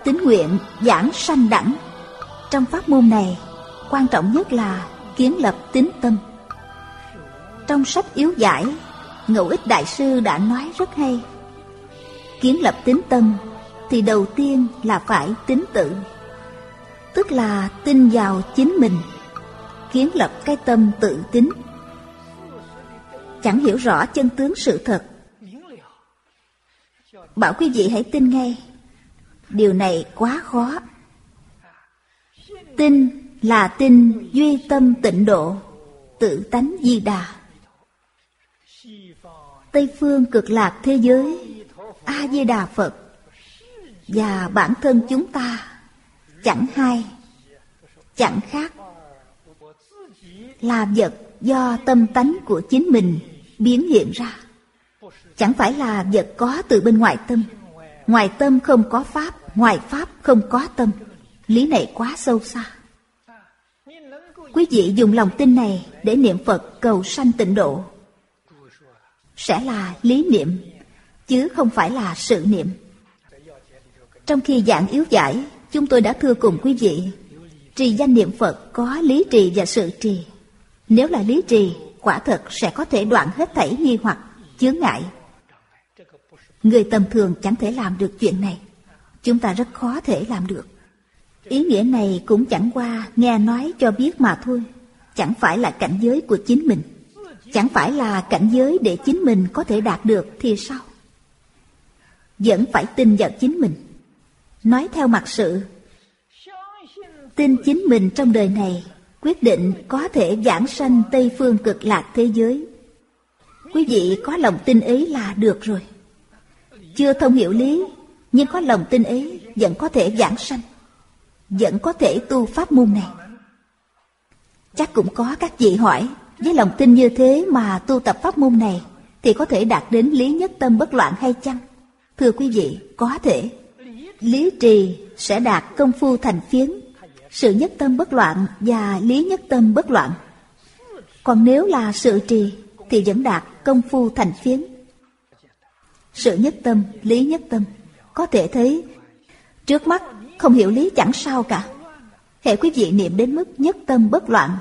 tín nguyện giảng sanh đẳng. Trong pháp môn này, quan trọng nhất là kiến lập tín tâm. Trong sách Yếu Giải, Ngẫu Ích Đại Sư đã nói rất hay. Kiến lập tín tâm thì đầu tiên là phải tín tự, tức là tin vào chính mình, kiến lập cái tâm tự tín. Chẳng hiểu rõ chân tướng sự thật, bảo quý vị hãy tin ngay. Điều này quá khó. Tin là tin duy tâm tịnh độ, tự tánh Di Đà. Tây phương cực lạc thế giới, A Di Đà Phật và bản thân chúng ta chẳng hai, chẳng khác, là vật do tâm tánh của chính mình biến hiện ra, chẳng phải là vật có từ bên ngoài tâm. Ngoài tâm không có pháp, ngoài pháp không có tâm. Lý này quá sâu xa. Quý vị dùng lòng tin này để niệm Phật cầu sanh tịnh độ sẽ là lý niệm, chứ không phải là sự niệm. Trong khi giảng Yếu Giải, chúng tôi đã thưa cùng quý vị, trì danh niệm Phật có lý trì và sự trì. Nếu là lý trì, quả thật sẽ có thể đoạn hết thảy nghi hoặc, chướng ngại. Người tầm thường chẳng thể làm được chuyện này. Chúng ta rất khó thể làm được. Ý nghĩa này cũng chẳng qua nghe nói cho biết mà thôi. Chẳng phải là cảnh giới của chính mình, chẳng phải là cảnh giới để chính mình có thể đạt được thì sao? Vẫn phải tin vào chính mình. Nói theo mặt sự, tin chính mình trong đời này quyết định có thể vãng sanh Tây phương cực lạc thế giới. Quý vị có lòng tin ấy là được rồi. Chưa thông hiểu lý, nhưng có lòng tin ấy vẫn có thể vãng sanh, vẫn có thể tu pháp môn này. Chắc cũng có các vị hỏi, với lòng tin như thế mà tu tập pháp môn này thì có thể đạt đến lý nhất tâm bất loạn hay chăng? Thưa quý vị, có thể. Lý trì sẽ đạt công phu thành phiến, sự nhất tâm bất loạn và lý nhất tâm bất loạn. Còn nếu là sự trì thì vẫn đạt công phu thành phiến. Sự nhất tâm, lý nhất tâm, có thể thấy trước mắt không hiểu lý chẳng sao cả. Hễ quý vị niệm đến mức nhất tâm bất loạn,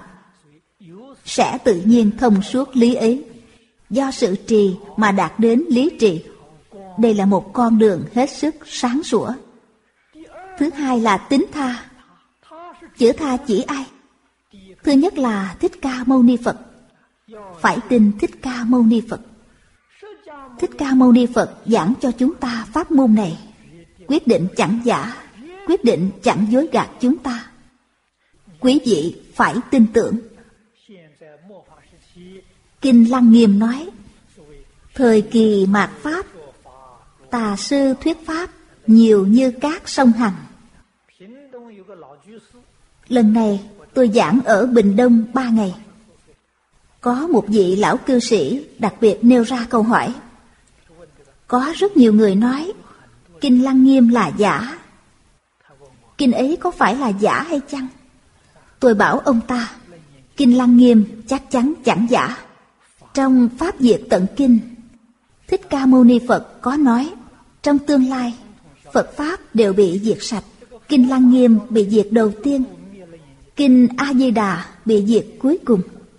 sẽ tự nhiên thông suốt lý ấy. Do sự trì mà đạt đến lý trì. Đây là một con đường hết sức sáng sủa. Thứ hai là tín tha. Chữ tha chỉ ai? Thứ nhất là Thích Ca Mâu Ni Phật. Phải tin Thích Ca Mâu Ni Phật. Thích Ca Mâu Ni Phật giảng cho chúng ta pháp môn này, quyết định chẳng giả, quyết định chẳng dối gạt chúng ta. Quý vị phải tin tưởng. Kinh Lăng Nghiêm nói, thời kỳ mạt Pháp, tà sư thuyết Pháp nhiều như cát sông Hằng. Lần này tôi giảng ở Bình Đông 3 ngày. Có một vị lão cư sĩ đặc biệt nêu ra câu hỏi. Có rất nhiều người nói Kinh Lăng Nghiêm là giả. Kinh ấy có phải là giả hay chăng? Tôi bảo ông ta, Kinh Lăng Nghiêm chắc chắn chẳng giả. Trong Pháp Diệt Tận Kinh, Thích Ca Mâu Ni Phật có nói, trong tương lai, Phật Pháp đều bị diệt sạch. Kinh Lăng Nghiêm bị diệt đầu tiên, Kinh A Di Đà bị diệt cuối cùng.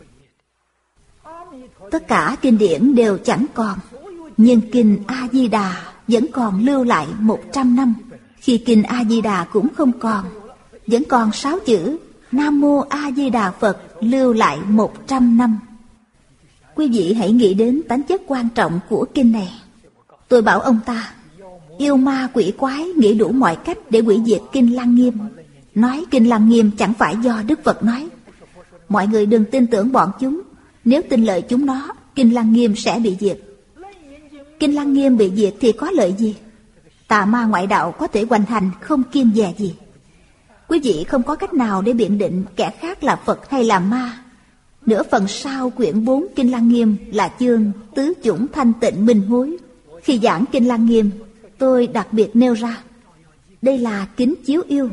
Tất cả kinh điển đều chẳng còn, nhưng Kinh A Di Đà vẫn còn lưu lại 100 năm. Khi Kinh A Di Đà cũng không còn, vẫn còn 6 chữ Nam Mô A Di Đà Phật lưu lại 100 năm. Quý vị hãy nghĩ đến tánh chất quan trọng của kinh này. Tôi bảo ông ta, yêu ma quỷ quái nghĩ đủ mọi cách để hủy diệt Kinh Lăng Nghiêm. Nói Kinh Lăng Nghiêm chẳng phải do Đức Phật nói. Mọi người đừng tin tưởng bọn chúng. Nếu tin lời chúng nó, Kinh Lăng Nghiêm sẽ bị diệt. Kinh Lăng Nghiêm bị diệt thì có lợi gì? Tà ma ngoại đạo có thể hoành hành không kiêng dè gì. Quý vị không có cách nào để biện định kẻ khác là Phật hay là ma. Nửa phần sau quyển 4 Kinh Lăng Nghiêm là chương tứ chủng thanh tịnh minh hối. Khi giảng Kinh Lăng Nghiêm, tôi đặc biệt nêu ra, đây là kính chiếu yêu.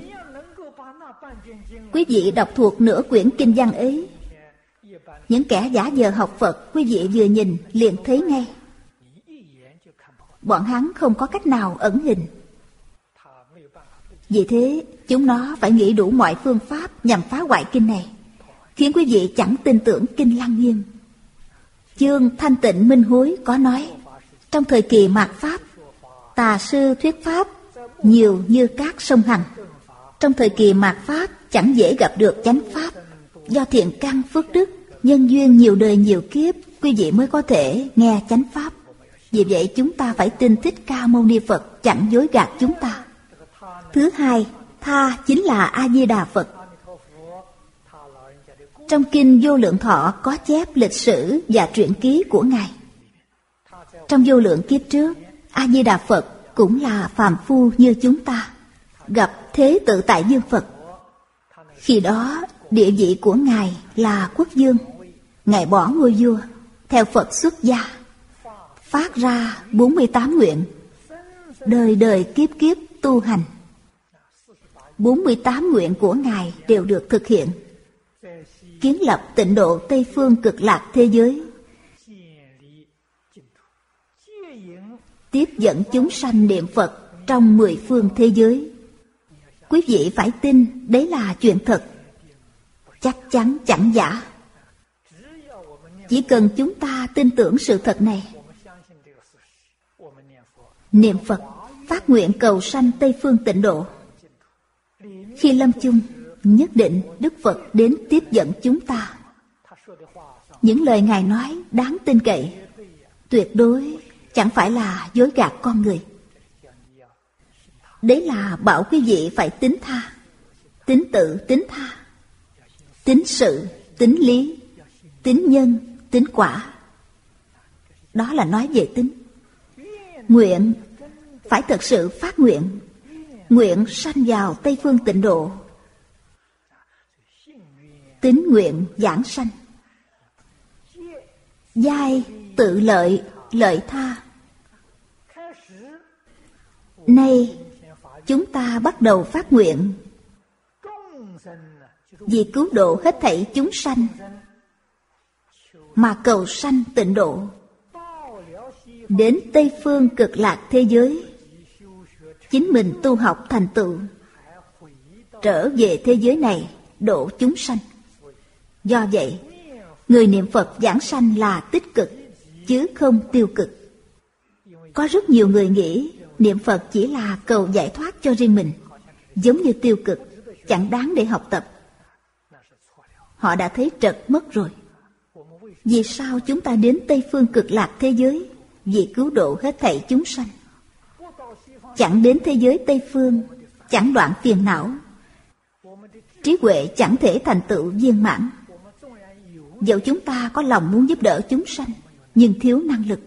Quý vị đọc thuộc nửa quyển kinh văn ấy, những kẻ giả vờ học Phật, quý vị vừa nhìn liền thấy ngay. Bọn hắn không có cách nào ẩn hình. Vì thế, chúng nó phải nghĩ đủ mọi phương pháp nhằm phá hoại kinh này, khiến quý vị chẳng tin tưởng kinh Lăng Nghiêm. Chương Thanh Tịnh Minh Hối có nói, trong thời kỳ mạt Pháp, tà sư thuyết Pháp nhiều như các sông Hằng. Trong thời kỳ mạt Pháp chẳng dễ gặp được chánh Pháp. Do thiện căn phước đức, nhân duyên nhiều đời nhiều kiếp, quý vị mới có thể nghe chánh Pháp. Vì vậy chúng ta phải tin Thích Ca Mâu Ni Phật chẳng dối gạt chúng ta. Thứ hai, tha chính là A-di-đà Phật. Trong kinh Vô Lượng Thọ có chép lịch sử và truyện ký của Ngài. Trong vô lượng kiếp trước, A-di-đà Phật cũng là phàm phu như chúng ta, gặp Thế Tự Tại Dương Phật. Khi đó, địa vị của Ngài là quốc vương. Ngài bỏ ngôi vua, theo Phật xuất gia, phát ra 48 nguyện, đời đời kiếp kiếp tu hành. 48 nguyện của Ngài đều được thực hiện. Kiến lập tịnh độ Tây Phương Cực Lạc thế giới, tiếp dẫn chúng sanh niệm Phật trong 10 phương thế giới. Quý vị phải tin đấy là chuyện thật, chắc chắn chẳng giả. Chỉ cần chúng ta tin tưởng sự thật này, niệm Phật, phát nguyện cầu sanh Tây Phương tịnh độ, khi lâm chung, nhất định Đức Phật đến tiếp dẫn chúng ta. Những lời Ngài nói đáng tin cậy, tuyệt đối chẳng phải là dối gạt con người. Đấy là bảo quý vị phải tín tha, tín tự tín tha, tín sự, tín lý, tín nhân, tín quả. Đó là nói về tín. Nguyện phải thật sự phát nguyện, nguyện sanh vào Tây Phương tịnh độ. Tín nguyện giảng sanh. Giai tự lợi, lợi tha. Nay chúng ta bắt đầu phát nguyện vì cứu độ hết thảy chúng sanh mà cầu sanh tịnh độ, đến Tây Phương Cực Lạc thế giới, chính mình tu học thành tựu, trở về thế giới này độ chúng sanh. Do vậy, người niệm Phật giảng sanh là tích cực, chứ không tiêu cực. Có rất nhiều người nghĩ niệm Phật chỉ là cầu giải thoát cho riêng mình, giống như tiêu cực, chẳng đáng để học tập. Họ đã thấy trật mất rồi. Vì sao chúng ta đến Tây Phương Cực Lạc thế giới? Vì cứu độ hết thảy chúng sanh. Chẳng đến thế giới Tây Phương, chẳng đoạn phiền não, trí huệ chẳng thể thành tựu viên mãn. Dẫu chúng ta có lòng muốn giúp đỡ chúng sanh, nhưng thiếu năng lực.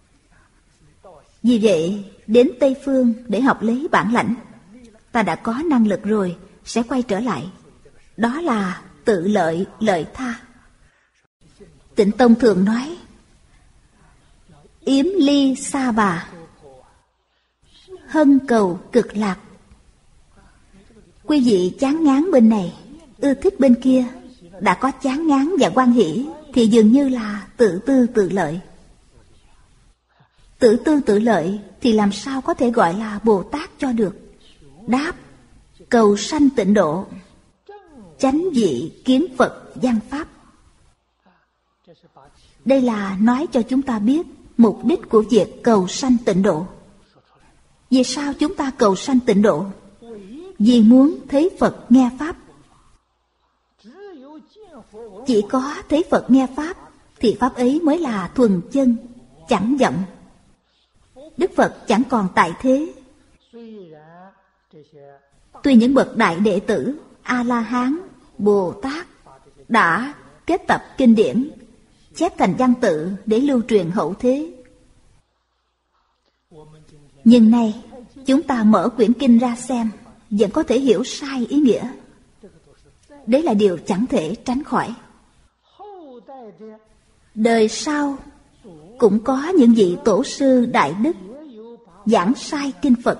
Vì vậy, đến Tây Phương để học lấy bản lãnh. Ta đã có năng lực rồi, sẽ quay trở lại. Đó là tự lợi, lợi tha. Tịnh Tông thường nói, yếm ly sa bà, hân cầu cực lạc. Quý vị chán ngán bên này, ưa thích bên kia, đã có chán ngán và hoan hỷ thì dường như là tự tư tự lợi. Tự tư tự lợi thì làm sao có thể gọi là Bồ Tát cho được? Đáp, cầu sanh tịnh độ, chánh vị kiến Phật văn pháp. Đây là nói cho chúng ta biết mục đích của việc cầu sanh tịnh độ. Vì sao chúng ta cầu sanh tịnh độ? Vì muốn thấy Phật nghe Pháp. Chỉ có thấy Phật nghe Pháp thì Pháp ấy mới là thuần chân, chẳng vọng. Đức Phật chẳng còn tại thế. Tuy những bậc đại đệ tử, A-la-hán, Bồ Tát đã kết tập kinh điển, chép thành văn tự để lưu truyền hậu thế, nhưng nay chúng ta mở quyển kinh ra xem, vẫn có thể hiểu sai ý nghĩa. Đấy là điều chẳng thể tránh khỏi. Đời sau cũng có những vị tổ sư đại đức giảng sai kinh Phật.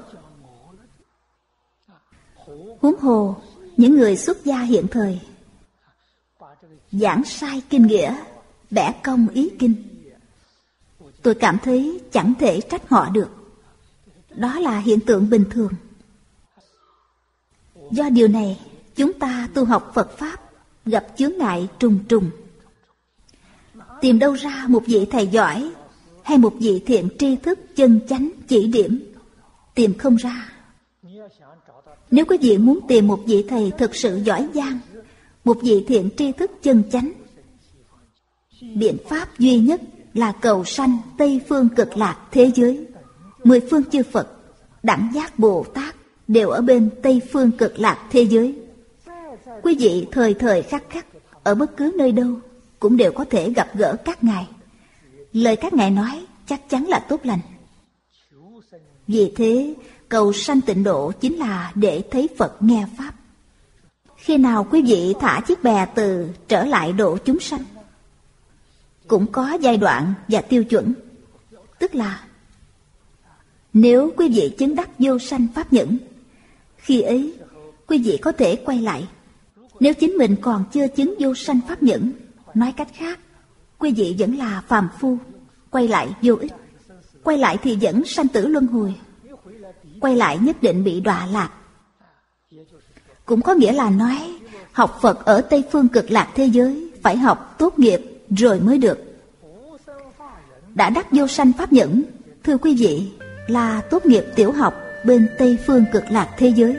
Huống hồ những người xuất gia hiện thời giảng sai kinh nghĩa, bẻ cong ý kinh. Tôi cảm thấy chẳng thể trách họ được. Đó là hiện tượng bình thường. Do điều này, chúng ta tu học Phật Pháp gặp chướng ngại trùng trùng. Tìm đâu ra một vị thầy giỏi hay một vị thiện tri thức chân chánh chỉ điểm? Tìm không ra. Nếu quý vị muốn tìm một vị thầy thực sự giỏi giang, một vị thiện tri thức chân chánh, biện pháp duy nhất là cầu sanh Tây Phương Cực Lạc thế giới. 10 phương chư Phật, đẳng giác Bồ Tát đều ở bên Tây Phương Cực Lạc thế giới. Quý vị thời thời khắc khắc ở bất cứ nơi đâu cũng đều có thể gặp gỡ các ngài. Lời các ngài nói chắc chắn là tốt lành. Vì thế, cầu sanh tịnh độ chính là để thấy Phật nghe Pháp. Khi nào quý vị thả chiếc bè từ trở lại độ chúng sanh? Cũng có giai đoạn và tiêu chuẩn. Tức là nếu quý vị chứng đắc vô sanh pháp nhẫn, khi ấy quý vị có thể quay lại. Nếu chính mình còn chưa chứng vô sanh pháp nhẫn, nói cách khác, quý vị vẫn là phàm phu, quay lại vô ích. Quay lại thì vẫn sanh tử luân hồi, quay lại nhất định bị đọa lạc. Cũng có nghĩa là nói, học Phật ở Tây Phương Cực Lạc thế giới phải học tốt nghiệp rồi mới được. Đã đắc vô sanh pháp nhẫn, thưa quý vị, là tốt nghiệp tiểu học bên Tây Phương Cực Lạc thế giới.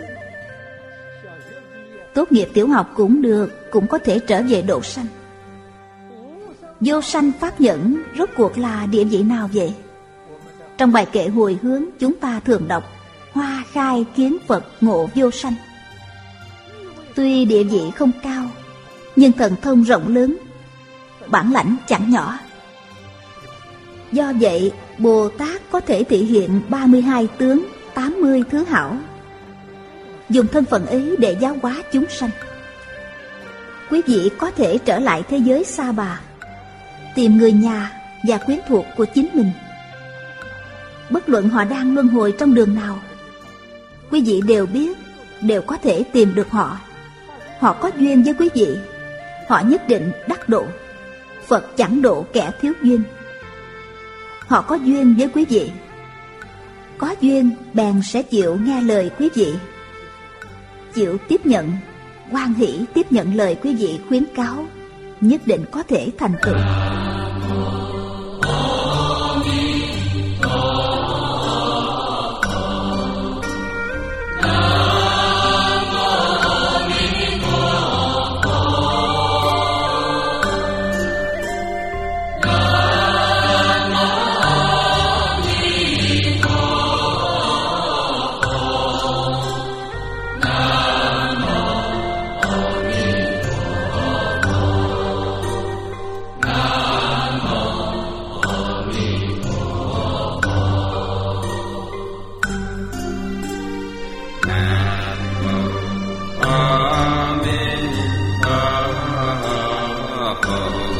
Tốt nghiệp tiểu học cũng được, cũng có thể trở về độ sanh. Vô sanh pháp nhẫn rốt cuộc là địa vị nào vậy? Trong bài kệ hồi hướng chúng ta thường đọc hoa khai kiến Phật ngộ vô sanh. Tuy địa vị không cao, nhưng thần thông rộng lớn, bản lãnh chẳng nhỏ. Do vậy, Bồ Tát có thể thể hiện 32 tướng, 80 thứ hảo, dùng thân phận ấy để giáo hóa chúng sanh. Quý vị có thể trở lại thế giới Sa Bà, tìm người nhà và quyến thuộc của chính mình. Bất luận họ đang luân hồi trong đường nào, quý vị đều biết, đều có thể tìm được họ. Họ có duyên với quý vị, họ nhất định đắc độ. Phật chẳng độ kẻ thiếu duyên. Họ có duyên với quý vị, có duyên bèn sẽ chịu nghe lời quý vị, chịu tiếp nhận, hoan hỷ tiếp nhận lời quý vị khuyến cáo, nhất định có thể thành tựu. Amen.